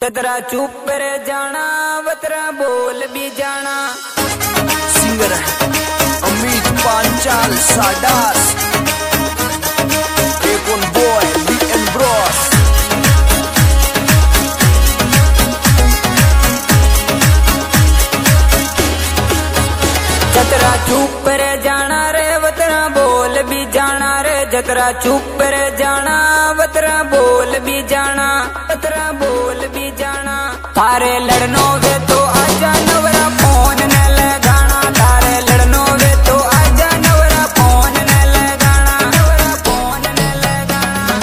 ततरा चुप रे जाना वतरा बोल भी जाना। सिंगर अमित पांचाल साडास एकोन बॉय बीएन ब्रॉस। जतरा चुप रे जाना रे वतरा बोल भी जाना रे। जतरा चुप रे जाना वतरा बोल भी जाना। वतरा बोल भी जाना। थारे लड़नो वे तो आजा नवरा फोन न लगाना। थारे लड़नो वे तो आजा नवरा फोन न लगाना। नवरा फोन न लगाना।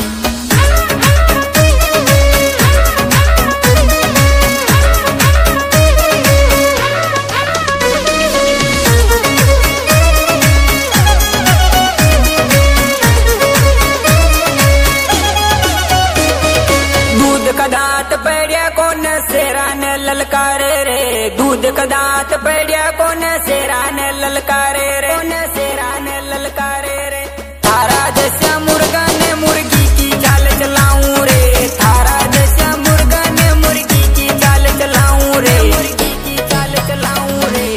दूध का दांत पड़िया कौन सेरा ने ललकारे रे। दूध का दांत पड़िया कौन सेरा ने ललकारे रे। कौन सेरा ने ललकारे रे। थारा जैसा मुर्गा ने मुर्गी की चाल चलाऊं रे। थारा जैसा मुर्गा ने मुर्गी की चाल चलाऊं रे। मुर्गी की चाल चलाऊं रे।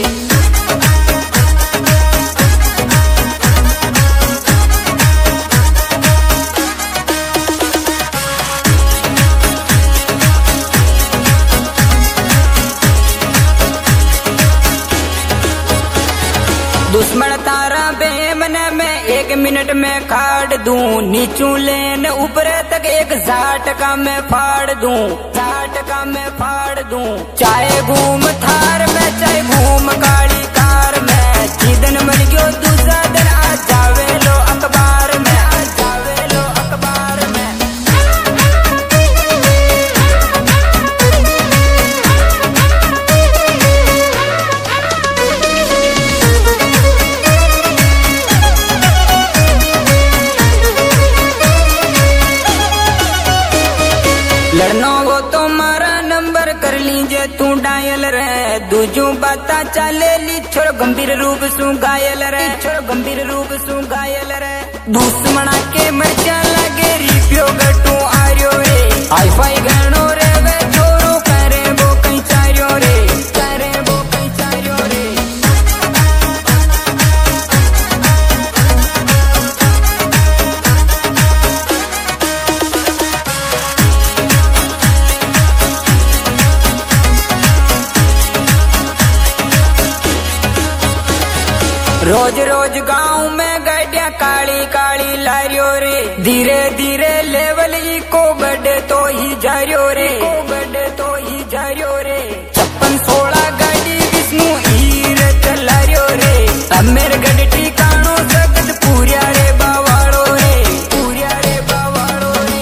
दुश्मन तारा बेमन में 1 मिनट में काट दूं। नीचू लेन ऊपर तक एक झाट का मैं फाड़ दूं। झाट का मैं फाड़ दूं। चाहे घूम थार में चाहे घूम काली कार में। जिदन मर गयो दूसरा दिन आ जावे लो अखबार में। आ जावे लो अखबार में। लड़नो वो तो मारा नंबर कर लीजिए तू डायल रे। दूजू बाता चाले ली छोड़ गंभीर रूप सु घायल रे। छोड़ गंभीर रूप सु घायल रे। दुश्मना के मर्चा लगे रिपियो गटू आर्यो रे। हाई फाई गणो रे वे छोरो करे वो कहीं चार्यो रे। करे वो कहीं चार्यो रे। रोज रोज गांव में गाड़िया काली काली लारियो रे। धीरे धीरे लेवल को बढ़े तो ही जारियो रे। को बढ़े तो ही जारियो रे। 56-16 गाड़ी विष्णु हीर चलारियो रे। अब मेरे गड्ढे ठिकानो सख्त पूरिया रे बावाड़ो रे। पूरिया रे बावाड़ो रे।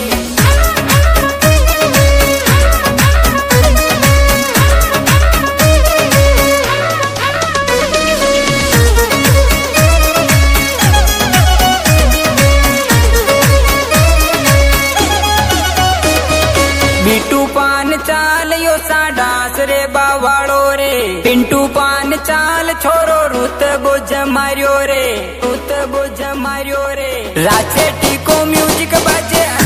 बिट्टू पान चाल यो साडास रे बावाड़ो रे। पिंटू पान चाल छोरो रुत बोझ मारियो रे। रुत बोझ मारियो रे। राचे टीको म्यूजिक बाजे